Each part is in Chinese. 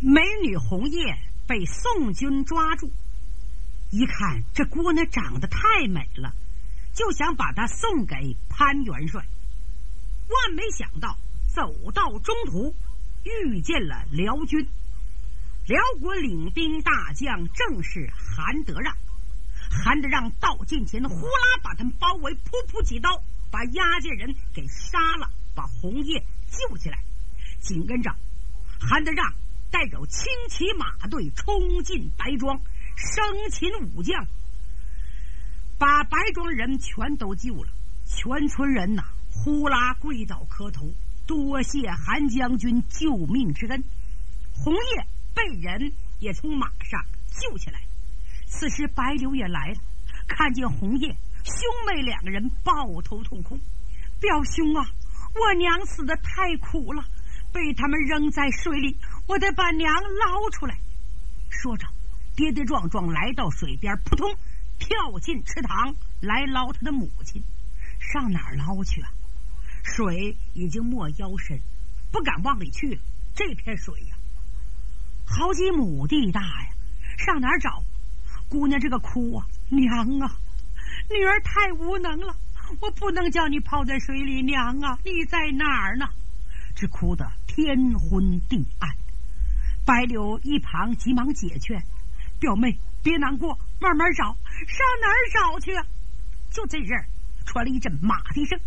美女红叶被宋军抓住，一看这姑娘长得太美了，就想把她送给潘元帅。万没想到走到中途遇见了辽军，辽国领兵大将正是韩德让。韩德让到近前，呼啦把他们包围，噗噗几刀把押解人给杀了，把红叶救起来。紧跟着韩德让带着轻骑马队冲进白庄，生擒武将，把白庄人全都救了。全村人呐，呼啦跪倒磕头，多谢韩将军救命之恩。红叶被人也从马上救起来。此时白柳也来了，看见红叶，兄妹两个人抱头痛哭：表兄啊，我娘死得太苦了，被他们扔在水里，我得把娘捞出来。说着跌跌撞撞来到水边，扑通跳进池塘来捞他的母亲。上哪儿捞去啊？水已经没腰深，不敢往里去了。这片水呀，好几亩地大呀，上哪儿找？姑娘这个哭啊，娘啊，女儿太无能了，我不能叫你泡在水里，娘啊，你在哪儿呢？只哭得天昏地暗。白柳一旁急忙解劝：表妹别难过，慢慢找。上哪儿找去啊？就这阵儿传了一阵马蹄声，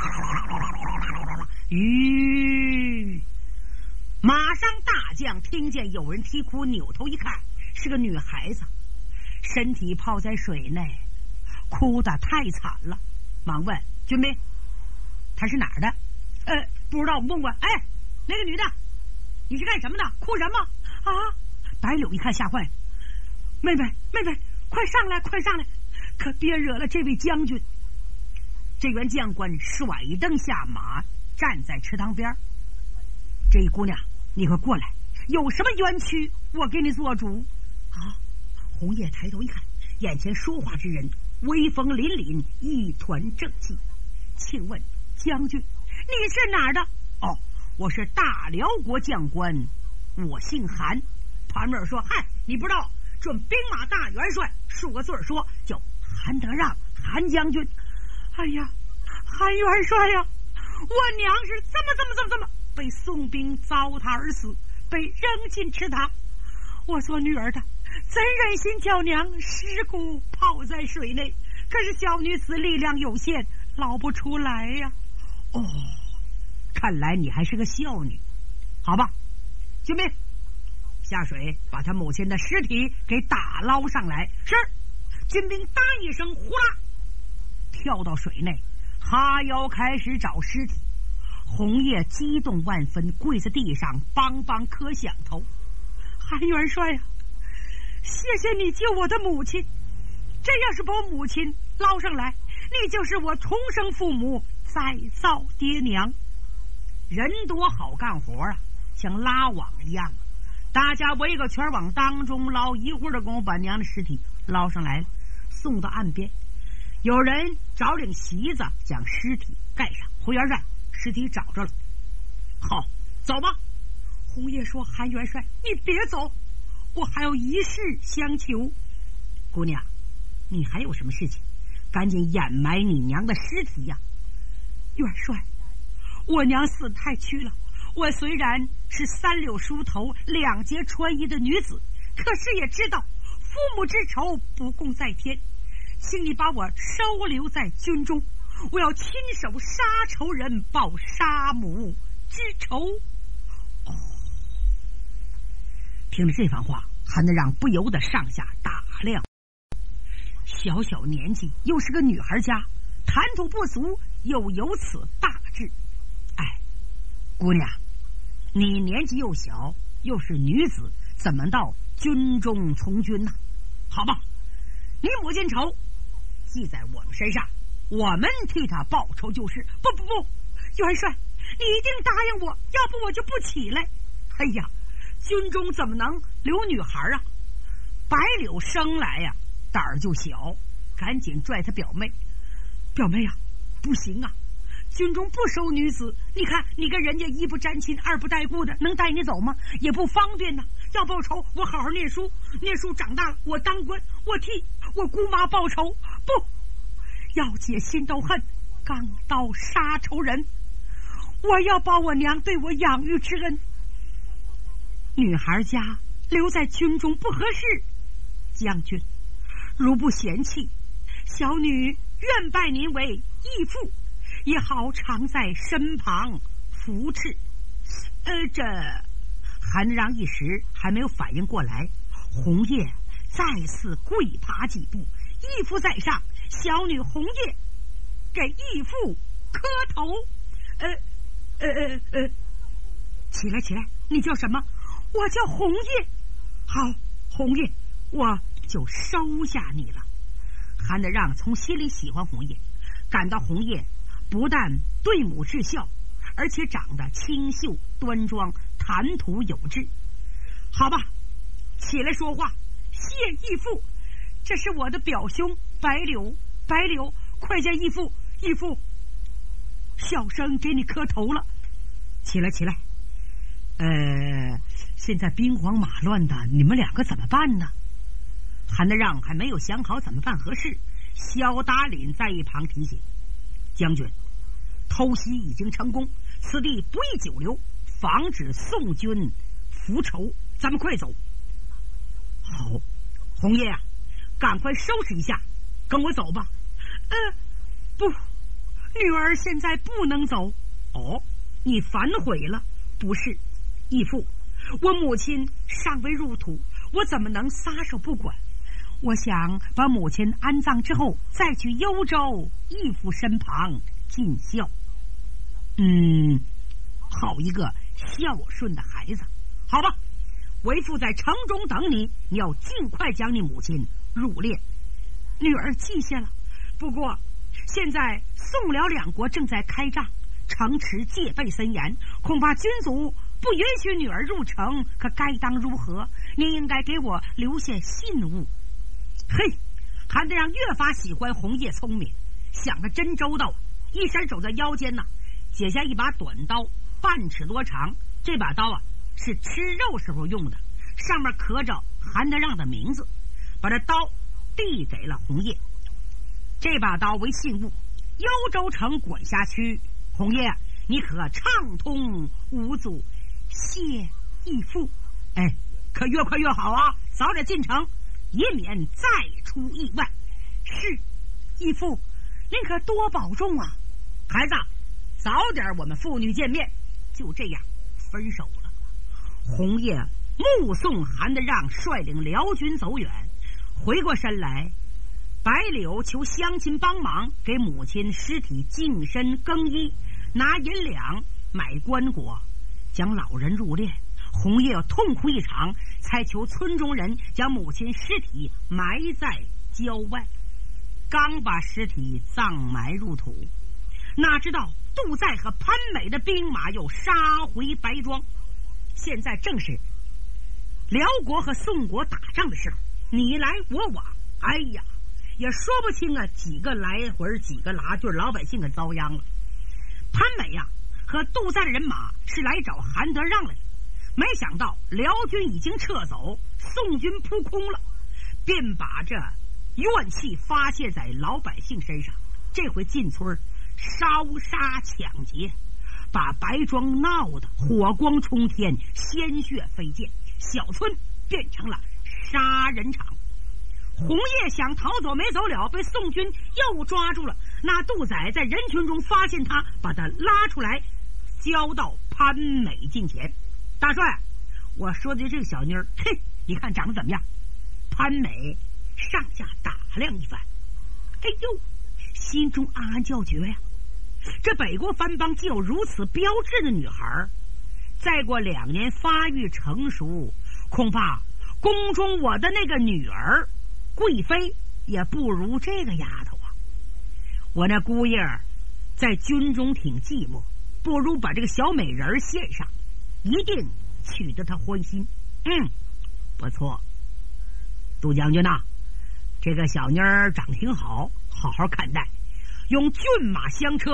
吁！马上大将听见有人啼哭，扭头一看，是个女孩子，身体泡在水内，哭得太惨了，忙问军兵：她是哪儿的？不知道，问问。哎，那个女的，你是干什么的？哭什么啊？白柳一看吓坏了：妹妹，快上来，快上来，可别惹了这位将军。这员将官甩蹬下马，站在池塘边。这姑娘，你快过来，有什么冤屈我给你做主啊！红叶抬头一看，眼前说话之人威风凛凛，一团正气。请问将军，你是哪儿的？哦，我是大辽国将官，我姓韩。旁边说：嗨，你不知道，准兵马大元帅，数个字说叫韩德让，韩将军。哎呀，韩元帅呀，我娘是这么被宋兵糟蹋而死，被扔进池塘。我做女儿的怎忍心叫娘尸骨泡在水内？可是小女子力量有限，捞不出来呀。哦，看来你还是个孝女。好吧，军兵下水把他母亲的尸体给打捞上来。是。军兵答一声，呼啦跳到水内，哈腰开始找尸体。红叶激动万分，跪在地上梆梆磕响头：韩元帅呀，谢谢你救我的母亲，这要是把我母亲捞上来，你就是我重生父母，再造爹娘。人多好干活啊，像拉网一样，大家围个圈往当中捞，一会儿的功夫把娘的尸体捞上来了，送到岸边。有人找领席子将尸体盖上。胡元帅，尸体找着了。好，走吧。红叶说：韩元帅，你别走，我还有一事相求。姑娘，你还有什么事情？赶紧掩埋你娘的尸体呀。元帅，我娘死太屈了，我虽然是36梳头2节穿衣的女子，可是也知道父母之仇不共在天，请你把我收留在军中，我要亲手杀仇人，报杀母之仇。听了这番话，韩德让不由得上下打量。小小年纪，又是个女孩家，谈吐不俗，又有此大志。哎，姑娘，你年纪又小，又是女子，怎么到军中从军呢？好吧，你母亲仇记在我们身上，我们替他报仇就是。不，元帅，你一定答应我，要不我就不起来。哎呀，军中怎么能留女孩啊？白柳生来呀胆儿就小，赶紧拽他表妹。表妹啊，不行啊， 军中不收女子，你看你跟人家一不沾亲二不带故的，能带你走吗？也不方便呢。要报仇，我好好念书，念书长大了我当官，我替我姑妈报仇。不要解心头恨，钢刀杀仇人，我要报我娘对我养育之恩。女孩家留在军中不合适，将军如不嫌弃，小女愿拜您为义父，也好常在身旁扶持。这韩让一时还没有反应过来，红叶再次跪爬几步，义父在上，小女红叶给义父磕头。起来起来，你叫什么？我叫红叶。好，红叶，我就收下你了。韩德让从心里喜欢红叶，感到红叶不但对母至孝，而且长得清秀端庄，谈吐有致。好吧，起来说话。谢义父，这是我的表兄白柳，白柳，快见义父，义父，小生给你磕头了。起来起来。现在兵荒马乱的，你们两个怎么办呢？韩德让还没有想好怎么办合适，萧达林在一旁提醒：将军，偷袭已经成功，此地不宜久留，防止宋军复仇，咱们快走。好，红叶啊，赶快收拾一下，跟我走吧。不，女儿现在不能走。哦，你反悔了？不是，义父，我母亲尚未入土，我怎么能撒手不管？我想把母亲安葬之后，再去幽州义父身旁尽孝。好一个孝顺的孩子。好吧，为父在城中等你，你要尽快将你母亲入殓。女儿记下了。不过现在宋辽两国正在开仗，城池戒备森严，恐怕军卒不允许女儿入城，可该当如何？您应该给我留下信物。嘿，韩德让越发喜欢红叶聪明，想得真周到啊！一伸手在腰间呢，解下一把短刀，半尺多长。这把刀啊是吃肉时候用的，上面刻着韩德让的名字。把这刀递给了红叶。这把刀为信物，幽州城管辖区，红叶你可畅通无阻。谢义父。可越快越好啊，早点进城，以免再出意外。是，义父，您可多保重啊。孩子，早点我们父女见面。就这样分手了。红叶目送韩德让率领辽军走远，回过身来，白柳求乡亲帮忙给母亲尸体净身更衣，拿银两买棺椁，将老人入殓。红叶痛哭一场，才求村中人将母亲尸体埋在郊外。刚把尸体葬埋入土，哪知道杜在和潘美的兵马又杀回白庄。现在正是辽国和宋国打仗的时候，你来我往，哎呀，也说不清啊，几个来回几个拉，就是老百姓可遭殃了。潘美呀和杜在的人马是来找韩德让来的，没想到辽军已经撤走，宋军扑空了，便把这怨气发泄在老百姓身上。这回进村烧杀抢劫，把白庄闹得火光冲天，鲜血飞溅，小村变成了杀人场。红叶想逃走没走了，被宋军又抓住了。那杜宰在人群中发现他，把他拉出来，交到潘美近前。大帅，我说的这个小妞儿，嘿，你看长得怎么样？潘美上下打量一番，哎呦，心中暗暗叫绝呀！这北国藩邦既有如此标致的女孩，再过2年发育成熟，恐怕宫中我的那个女儿贵妃也不如这个丫头啊。我那姑爷在军中挺寂寞，不如把这个小美人献上，一定取得她欢心。不错，杜将军呐，这个小妞儿长挺好，好好看待，用骏马相车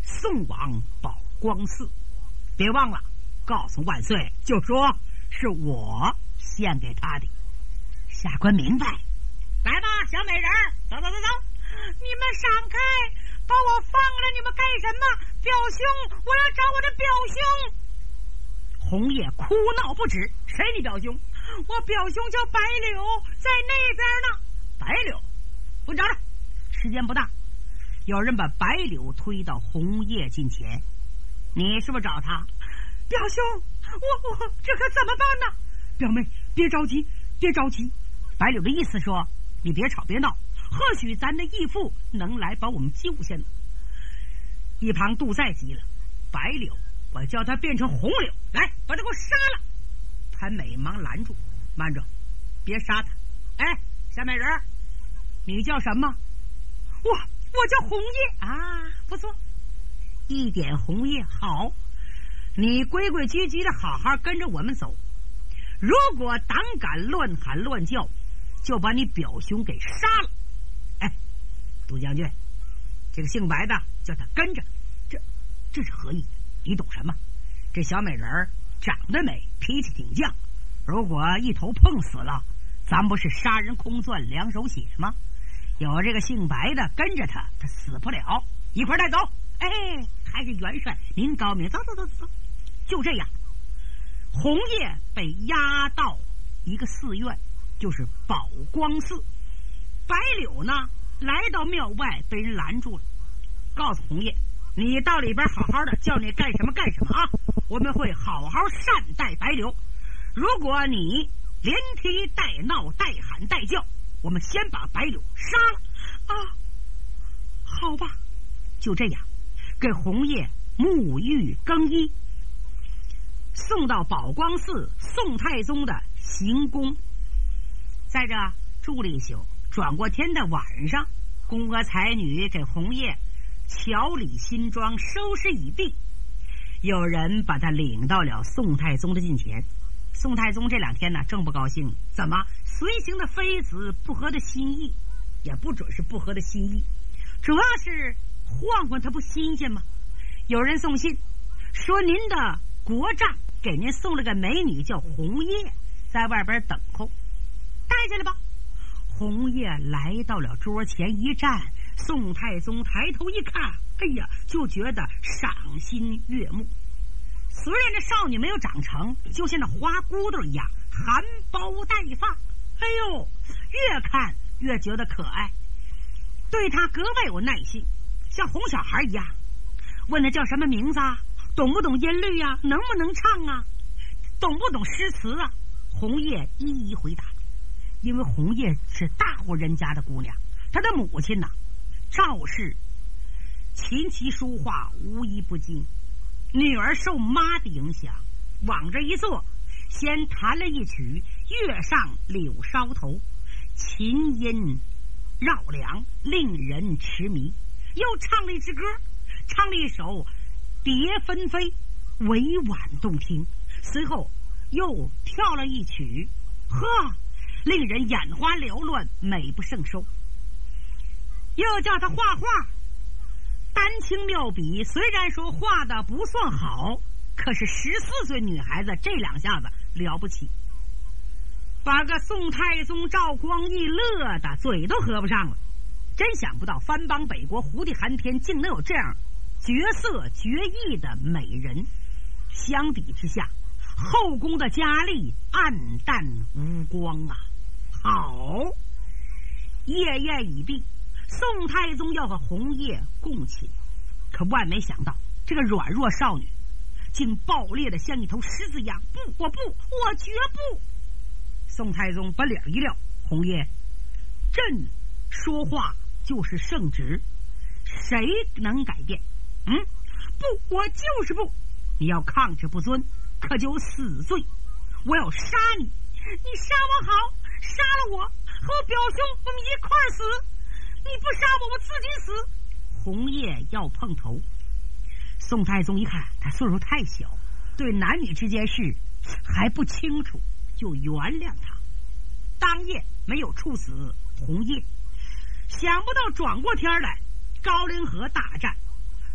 送往宝光寺。别忘了告诉万岁，就说是我献给他的。下官明白。来吧，小美人，走走走走，你们闪开，把我放了！你们干什么？表兄，我要找我的表兄！红叶哭闹不止。谁你表兄？我表兄叫白柳，在那边呢。白柳，我找找。时间不大，有人把白柳推到红叶近前。你是不是找他？表兄，我这可怎么办呢？表妹，别着急，别着急。白柳的意思说，你别吵别闹，或许咱的义父能来把我们救下呢。一旁杜再急了，白柳，我叫他变成红柳，来把他给我杀了。潘美忙拦住，慢着，别杀他。哎，小美人，你叫什么？我叫红叶啊，不错，一点红叶好。你规规矩矩的好好跟着我们走，如果胆敢乱喊乱叫，就把你表兄给杀了。哎，杜将军，这个姓白的叫他跟着，这是何意？你懂什么？这小美人长得美，脾气挺犟，如果一头碰死了，咱不是杀人空钻两手血吗？有这个姓白的跟着他死不了，一块带走。哎，还是元帅您高明，走走走走。就这样，红叶被押到一个寺院，就是宝光寺。白柳呢，来到庙外被人拦住了，告诉红叶，你到里边好好的，叫你干什么干什么啊！我们会好好善待白柳。如果你连踢带闹带喊带叫，我们先把白柳杀了啊！好吧，就这样，给红叶沐浴更衣，送到宝光寺宋太宗的行宫。在这住了一宿，转过天的晚上，宫娥才女给红叶调理新装，收拾已毕，有人把他领到了宋太宗的近前。宋太宗这两天呢，正不高兴，怎么随行的妃子不合他心意？也不准是不合他心意，主要是换换他不新鲜吗？有人送信说，您的国丈给您送了个美女叫红叶，在外边等候，带下来吧。红叶来到了桌前一站，宋太宗抬头一看，哎呀，就觉得赏心悦目。虽然这少女没有长成，就像那花骨朵一样，含苞待放，哎呦，越看越觉得可爱，对她格外有耐心，像哄小孩一样。问她叫什么名字啊？懂不懂音律啊？能不能唱啊？懂不懂诗词啊？红叶一一回答。因为红叶是大户人家的姑娘，她的母亲呐，赵氏琴棋书画无一不精，女儿受妈的影响，往这一坐，先弹了一曲《月上柳梢头》，琴音绕梁，令人痴迷，又唱了一支歌，唱了一首《蝶纷飞》，委婉动听，随后又跳了一曲，呵，令人眼花缭乱，美不胜收。又叫他画画，丹青妙笔，虽然说画的不算好，可是14岁女孩子这两下子了不起，把个宋太宗赵光义乐的嘴都合不上了。真想不到藩邦北国胡地寒天竟能有这样绝色绝艺的美人，相比之下，后宫的佳丽暗淡无光啊。好，夜宴已毕，宋太宗要和红叶共寝，可万没想到这个软弱少女竟暴烈的像一头狮子一样，不，我不，我绝不。宋太宗把脸一撂，红叶，朕说话就是圣旨，谁能改变？不，我就是不。你要抗旨不遵，可就死罪，我要杀你，你杀我好，杀了我和我表兄我们一块儿死，你不杀我我自己死。红叶要碰头，宋太宗一看他岁数太小，对男女之间事还不清楚，就原谅他，当夜没有处死红叶。想不到转过天来，高陵河大战，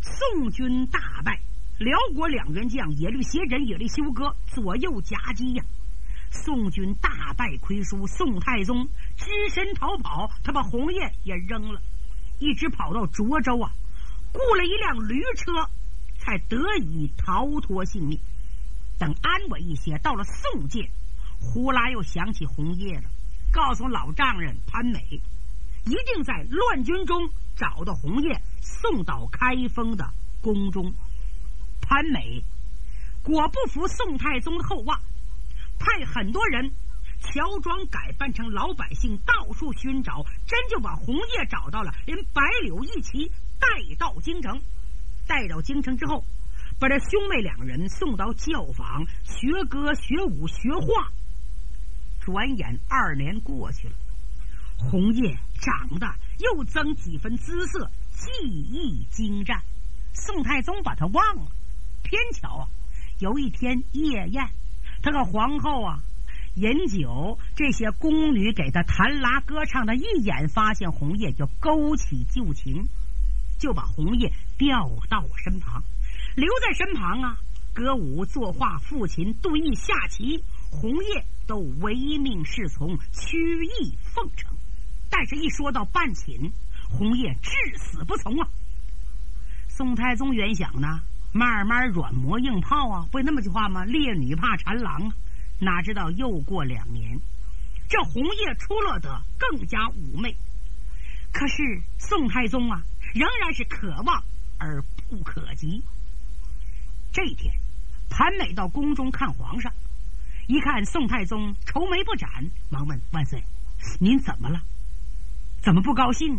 宋军大败，辽国两员将耶律斜轸、耶律休哥左右夹击呀。宋军大败亏输，宋太宗只身逃跑，他把红叶也扔了，一直跑到涿州啊，雇了一辆驴车，才得以逃脱性命。等安稳一些，到了宋界，呼啦又想起红叶了，告诉老丈人潘美，一定在乱军中找到红叶，送到开封的宫中。潘美果不服宋太宗的厚望，派很多人乔装改扮成老百姓，到处寻找，真就把红叶找到了，连白柳一起带到京城。带到京城之后，把这兄妹两人送到教坊学歌学舞学画。转眼2年过去了，红叶长得又增几分姿色，技艺精湛。宋太宗把他忘了，偏巧啊，有一天夜宴，他和皇后啊饮酒，这些宫女给他弹拉歌唱的，一眼发现红叶，就勾起旧情，就把红叶调到我身旁，留在身旁啊，歌舞作画抚琴对弈下棋，红叶都唯命是从，曲意奉承。但是一说到办寝，红叶至死不从啊。宋太宗原想呢，慢慢软磨硬泡啊，不是那么句话吗？烈女怕缠郎啊。哪知道又过2年，这红叶出落得更加妩媚。可是宋太宗啊，仍然是可望而不可及。这一天，潘美到宫中看皇上，一看宋太宗愁眉不展，忙问万岁：“您怎么了？怎么不高兴啊？”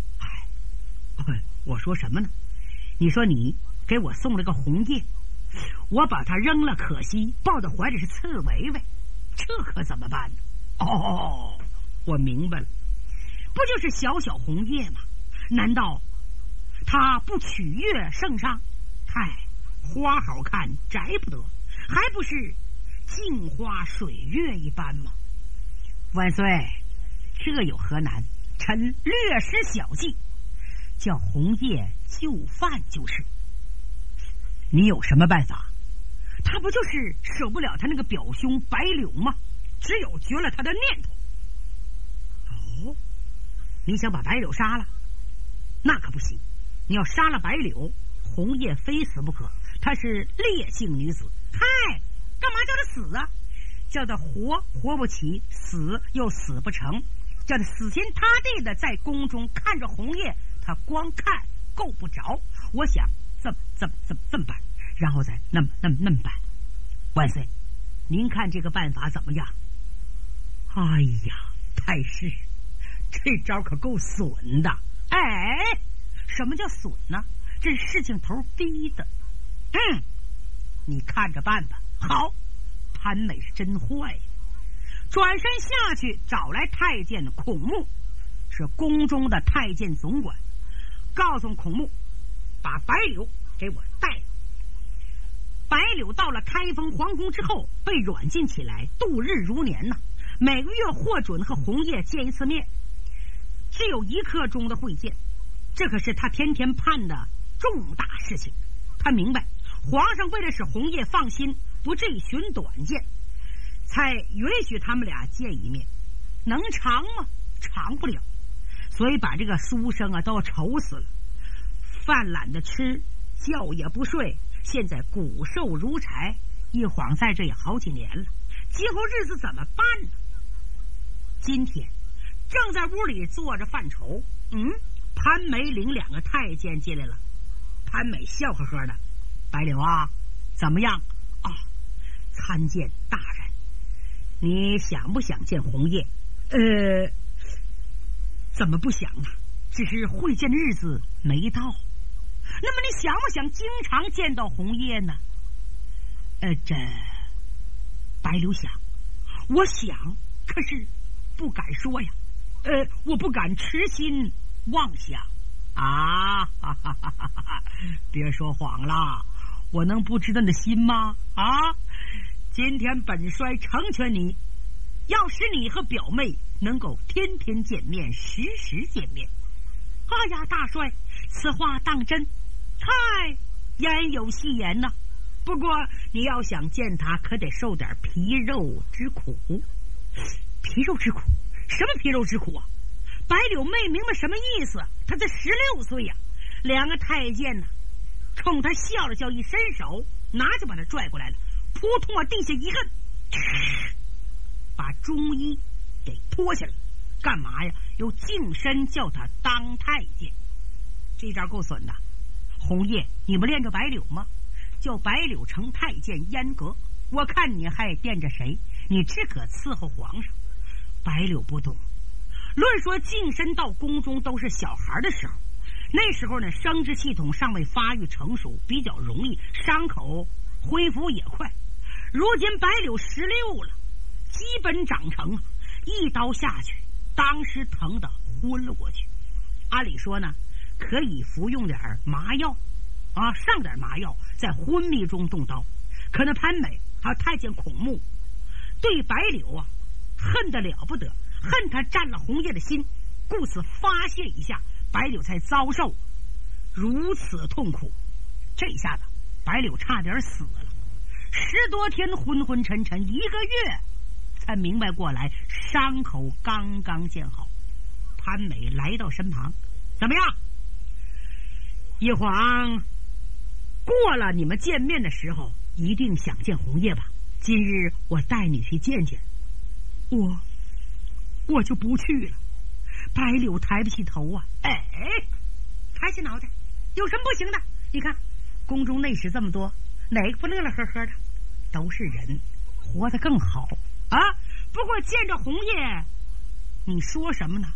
我说什么呢？你说你给我送了个红叶，我把它扔了可惜，抱在怀里是刺猬猬，这可怎么办呢？哦，我明白了，不就是小小红叶吗？难道他不取悦圣上？嗨，花好看摘不得，还不是镜花水月一般吗？万岁，这有何难？臣略施小计，叫红叶就范就是。你有什么办法？他不就是舍不了他那个表兄白柳吗？只有绝了他的念头。哦，你想把白柳杀了？那可不行，你要杀了白柳，红叶非死不可。她是烈性女子，嗨，干嘛叫她死啊？叫她活不起，死又死不成，叫她死心塌地的在宫中看着红叶，她光看够不着。我想这么办，然后再那么办。万岁，您看这个办法怎么样？哎呀，太师，这招可够损的。哎，什么叫损呢？这事情头逼的。你看着办吧。好，潘美是真坏呀。转身下去找来太监孔目，是宫中的太监总管，告诉孔目把白柳给我带了。白柳到了开封皇宫之后，被软禁起来，度日如年呐。每个月获准和红叶见一次面，只有1刻钟的会见，这可是他天天盼的重大事情。他明白皇上为了使红叶放心，不至于寻短见，才允许他们俩见一面。能长吗？长不了。所以把这个书生啊都要愁死了，饭懒得吃，觉也不睡，现在骨瘦如柴，一晃在这也好几年了，今后日子怎么办呢？今天正在屋里坐着犯愁，潘美领2个太监进来了。潘美笑呵呵的：“白柳啊，怎么样啊？参见大人，你想不想见红叶？”怎么不想啊？只是会见的日子没到。那么你想不想经常见到红叶呢？这白柳想，我想，可是不敢说呀。我不敢痴心妄想啊！别说谎了，我能不知道你的心吗？啊！今天本帅成全你，要使你和表妹能够天天见面，时时见面。哎呀，大帅，此话当真？ 嗨，言有戏言呐。不过你要想见他，可得受点皮肉之苦。皮肉之苦？什么皮肉之苦啊？白柳没明白什么意思。他才16岁呀。两个太监呢，冲他笑了笑，一伸手，拿就把他拽过来了，扑通往地下一摁，把中医给脱下来。干嘛呀？又净身叫他当太监。这招够损的。红叶，你不恋着白柳吗？叫白柳成太监阉阁，我看你还惦着谁？你只可伺候皇上。白柳不懂，论说净身到宫中都是小孩的时候，那时候呢，生殖系统尚未发育成熟，比较容易，伤口恢复也快。如今白柳16了，基本长成，一刀下去，当时疼得昏了过去。按理说呢，可以服用点麻药啊，上点麻药，在昏迷中动刀。可那潘美还有太监孔目对白柳啊恨得了不得，恨他占了红叶的心，故此发泄一下，白柳才遭受如此痛苦。这下子白柳差点死了，10多天昏昏沉沉，1个月才明白过来，伤口刚刚见好。潘美来到身旁，怎么样？一晃过了你们见面的时候，一定想见红叶吧？今日我带你去见见。我就不去了。白柳抬不起头啊，抬起脑袋，有什么不行的？你看宫中内侍这么多，哪个不乐乐呵呵的？都是人，活得更好啊。不过见着红叶，你说什么呢？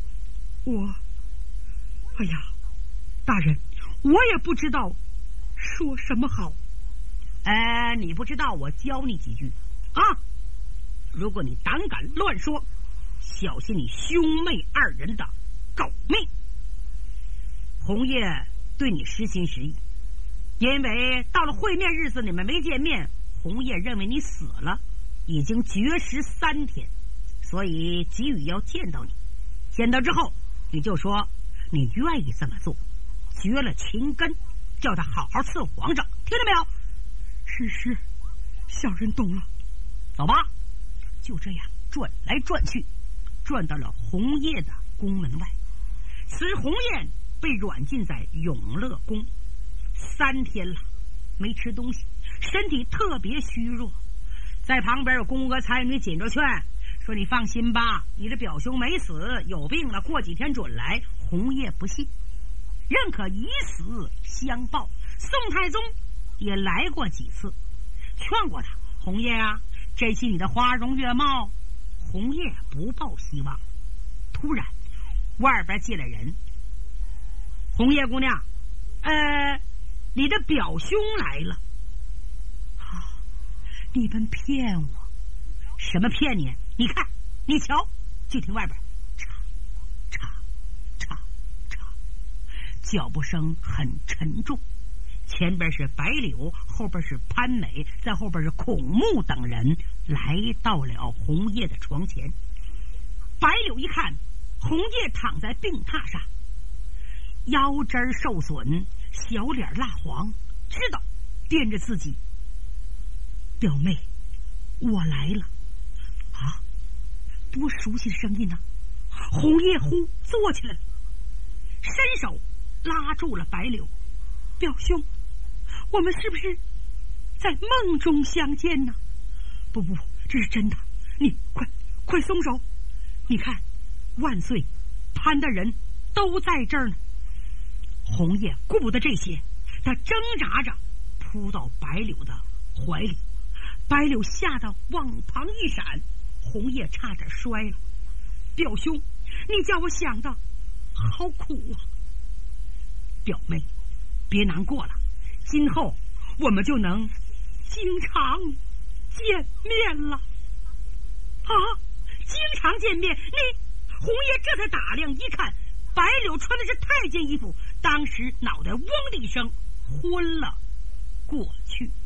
哎呀，大人，我也不知道说什么好。你不知道，我教你几句啊。如果你胆敢乱说，小心你兄妹2人的狗命。红叶对你实心实意，因为到了会面日子你们没见面，红叶认为你死了，已经绝食3天，所以急于要见到你。见到之后，你就说你愿意这么做，绝了情根，叫他好好伺候皇上，听到没有？是，小人懂了。走吧。就这样转来转去，转到了红叶的宫门外。此时红叶被软禁在永乐宫3天了，没吃东西，身体特别虚弱。在旁边有宫娥才女紧着劝，说你放心吧，你的表兄没死，有病了，过几天准来。红叶不信，认可以死相报。宋太宗也来过几次，劝过他，红叶啊，这期你的花容月貌。红叶不抱希望。突然外边进来人，红叶姑娘，你的表兄来了。你们骗我？什么骗你？你看，你瞧，就听外边嚓嚓嚓嚓，脚步声很沉重。前边是白柳，后边是潘美，在后边是孔目等人，来到了红叶的床前。白柳一看，红叶躺在病榻上，腰肢受损，小脸蜡黄，知道掂着自己。表妹，我来了。啊，多熟悉的声音呢！红叶忽坐起来了，伸手拉住了白柳。表兄，我们是不是在梦中相见呢？不，这是真的。你快松手！你看，万岁潘的人都在这儿呢。红叶顾不得这些，他挣扎着扑到白柳的怀里。白柳吓得往旁一闪，红叶差点摔了。表兄，你叫我想的好苦啊！表妹，别难过了，今后我们就能经常见面了。啊，经常见面？红叶这才打量一看，白柳穿的是太监衣服，当时脑袋嗡的一声昏了过去。